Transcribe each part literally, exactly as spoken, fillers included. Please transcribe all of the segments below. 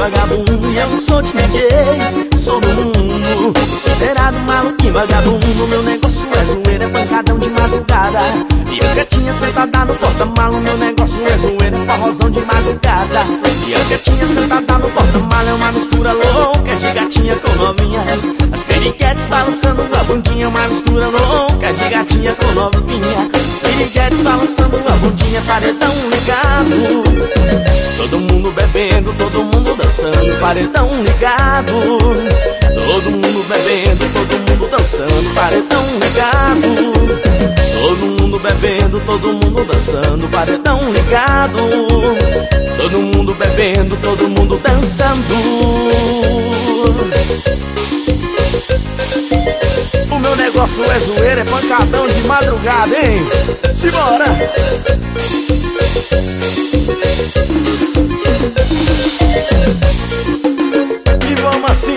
vagabundo e eu não sou de ninguém. Sou do mundo, considerado maluquinho vagabundo. Meu negócio é zoeira, é pancadão de madrugada. E as gatinhas sentadas no porta-mala. Meu negócio é zoeira, é forrozão de madrugada. E as gatinhas sentadas no porta-mala. É uma mistura louca de gatinha com novinha. As periquetes balançando a bundinha. Uma mistura louca de gatinha com novinha. As periquetes balançando a bundinha. Paredão ligado, todo mundo bebendo, todo mundo dançando. Paredão ligado, todo mundo bebendo, todo mundo dançando. Paredão ligado, todo mundo bebendo, todo mundo dançando. Paredão ligado, todo mundo bebendo, todo mundo dançando. O meu negócio é zoeira, é pancadão de madrugada, hein? Simbora! E vamos assim.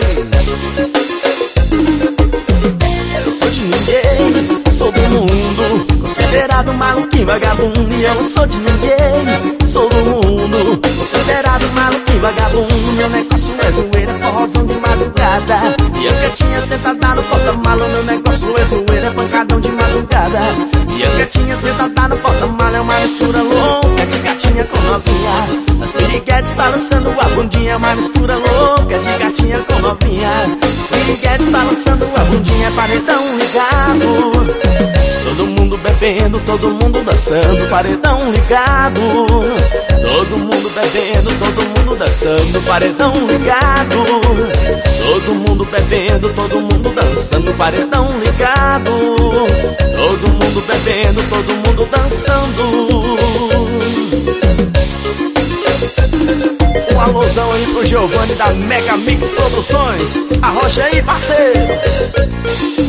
Eu sou de ninguém, sou do mundo, considerado maluquinho vagabundo. E eu não sou de ninguém, sou do mundo, considerado maluquinho vagabundo. Meu negócio é zoeira, forrozão de madrugada. E as gatinhas sentadas no porta-mala. Meu negócio é zoeira, pancadão de madrugada. E as gatinhas sentadas no porta-mala. É uma mistura louca de gatinha com novinha. As piriguetes balançando a bundinha. Uma mistura louca de gatinha com novinha. As piriguetes balançando a bundinha. Paredão ligado, todo mundo bebendo, todo mundo dançando. Paredão ligado, todo mundo bebendo, todo mundo dançando. Paredão ligado, todo mundo bebendo, todo mundo dançando. Paredão ligado, todo mundo bebendo, todo mundo dançando. Um alôzão aí pro Giovanni da Mega Mix Produções. Arrocha aí, parceiro.